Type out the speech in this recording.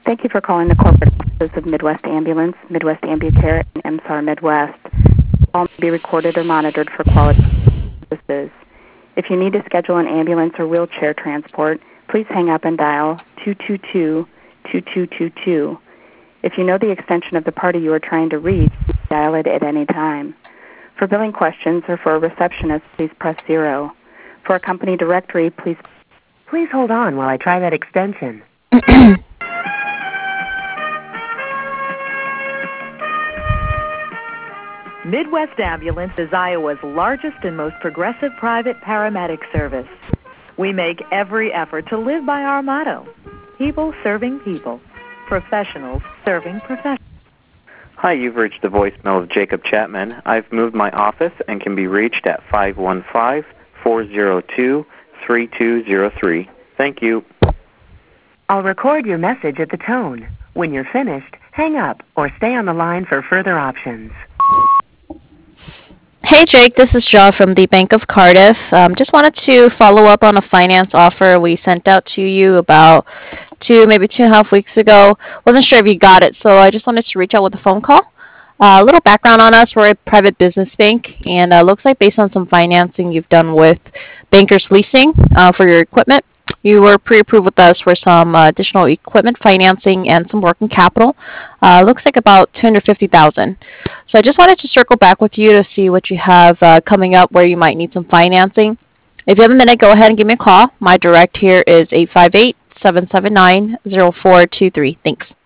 Thank you for calling the corporate offices of Midwest Ambulance, Midwest Ambucare, and MSAR Midwest. All may be recorded or monitored for quality purposes. If you need to schedule an ambulance or wheelchair transport, please hang up and dial 222-2222. If you know the extension of the party you are trying to reach, dial it at any time. For billing questions or for a receptionist, please press 0. For a company directory, please hold on while I try that extension. Midwest Ambulance is Iowa's largest and most progressive private paramedic service. We make every effort to live by our motto, people serving people, professionals serving professionals. Hi, you've reached the voicemail of Jacob Chapman. I've moved my office and can be reached at 515-402-3203. Thank you. I'll record your message at the tone. When you're finished, hang up or stay on the line for further options. Hey Jake, this is Jaw from the Bank of Cardiff. Just wanted to follow up on a finance offer we sent out to you about maybe 2.5 weeks ago. Wasn't sure if you got it, so I just wanted to reach out with a phone call. A little background on us: we're a private business bank, and looks like based on some financing you've done with Bankers Leasing for your equipment, you were pre-approved with us for some additional equipment financing and some working capital. Looks like about $250,000. So I just wanted to circle back with you to see what you have coming up where you might need some financing. If you have a minute, go ahead and give me a call. My direct here is 858-779-0423. Thanks.